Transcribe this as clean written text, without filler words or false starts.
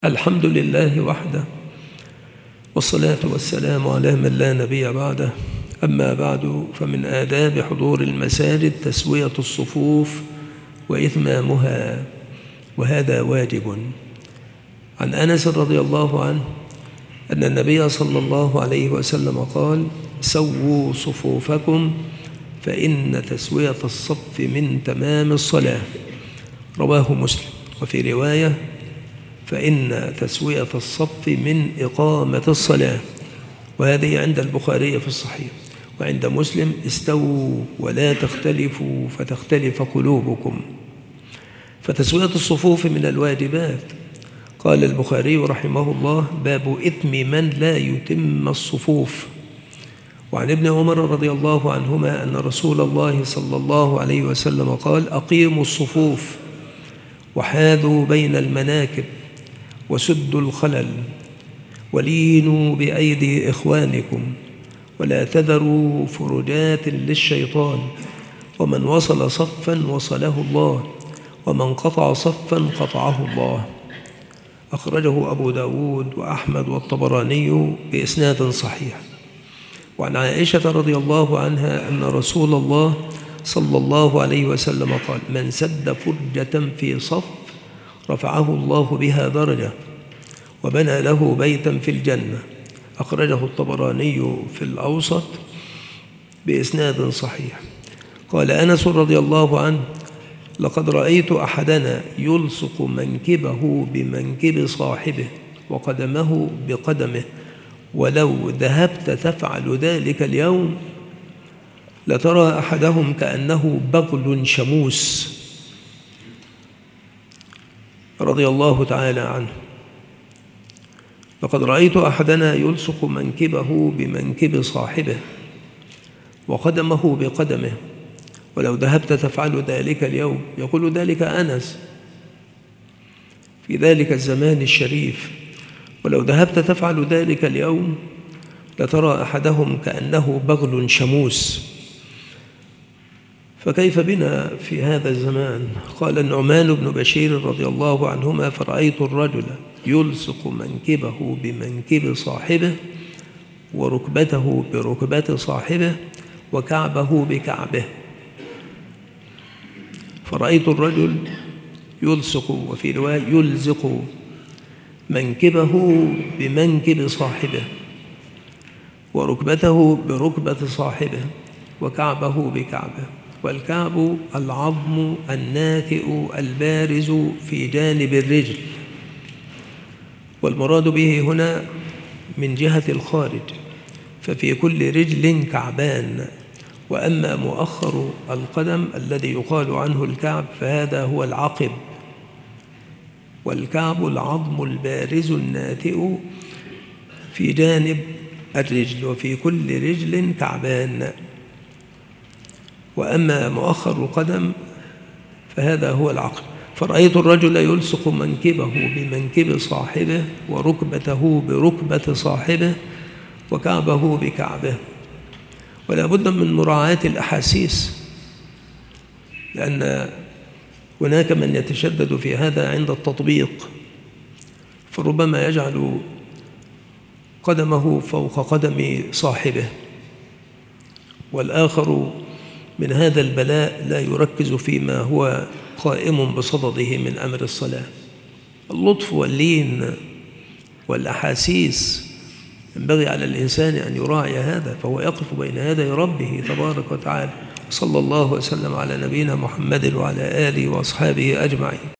الحمد لله وحده، والصلاة والسلام على من لا نبي بعده. أما بعد، فمن آداب حضور المساجد تسوية الصفوف وإتمامها، وهذا واجب. عن أنس رضي الله عنه أن النبي صلى الله عليه وسلم قال: سووا صفوفكم فإن تسوية الصف من تمام الصلاة. رواه مسلم. وفي رواية: فإن تسوية الصف من إقامة الصلاة. وهذه عند البخاري في الصحيح. وعند مسلم: استووا ولا تختلفوا فتختلف قلوبكم. فتسوية الصفوف من الواجبات. قال البخاري رحمه الله: باب إثم من لا يتم الصفوف. وعن ابن عمر رضي الله عنهما أن رسول الله صلى الله عليه وسلم قال: أقيموا الصفوف وحاذوا بين المناكب وسدوا الخلل ولينوا بأيدي إخوانكم ولا تذروا فرجات للشيطان، ومن وصل صفا وصله الله، ومن قطع صفا قطعه الله. أخرجه أبو داود وأحمد والطبراني بإسناد صحيح. وعن عائشة رضي الله عنها أن رسول الله صلى الله عليه وسلم قال: من سد فرجة في صف رفعه الله بها درجة وبنى له بيتا في الجنة. أخرجه الطبراني في الأوسط بإسناد صحيح. قال أنس رضي الله عنه: لقد رأيت أحدنا يلصق منكبه بمنكب صاحبه وقدمه بقدمه، ولو ذهبت تفعل ذلك اليوم لترى أحدهم كأنه بغل شموس. رضي الله تعالى عنه. لقد رأيت أحدنا يلصق منكبه بمنكب صاحبه وقدمه بقدمه، ولو ذهبت تفعل ذلك اليوم. يقول ذلك أنس في ذلك الزمان الشريف: ولو ذهبت تفعل ذلك اليوم لترى أحدهم كأنه بغل شموس. فكيف بنا في هذا الزمان؟ قال النعمان بن بشير رضي الله عنهما: فرأيت الرجل يلصق منكبه بمنكب صاحبه وركبته بركبة صاحبه وكعبه بكعبه. فرأيت الرجل يلصق، وفي رواية يلزق، منكبه بمنكب صاحبه وركبته بركبة صاحبه وكعبه بكعبه. والكعب العظم الناتئ البارز في جانب الرجل، والمراد به هنا من جهة الخارج، ففي كل رجل كعبان. وأما مؤخر القدم الذي يقال عنه الكعب فهذا هو العقب. والكعب العظم البارز الناتئ في جانب الرجل، وفي كل رجل كعبان. وأما مؤخر القدم فهذا هو العقب. فرأيت الرجل يلصق منكبه بمنكب صاحبه وركبته بركبة صاحبه وكعبه بكعبه. ولا بد من مراعاة الأحاسيس، لأن هناك من يتشدد في هذا عند التطبيق، فربما يجعل قدمه فوق قدم صاحبه، والآخر من هذا البلاء لا يركز فيما هو قائم بصدده من أمر الصلاة. اللطف واللين والأحاسيس ينبغي على الإنسان أن يراعي هذا، فهو يقف بين يدي ربه تبارك وتعالى. صلى الله وسلم على نبينا محمد وعلى آله وأصحابه أجمعين.